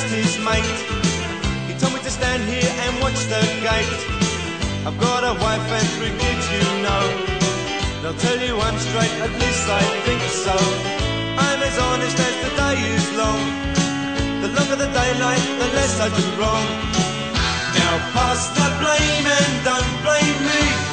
asked his mate. He told me to stand here and watch the gate. I've got a wife and 3 kids, you know. They'll tell you I'm straight, at least I think so. I'm as honest as the day is long. The longer the daylight, the less I do wrong. Now pass the blame and don't blame me.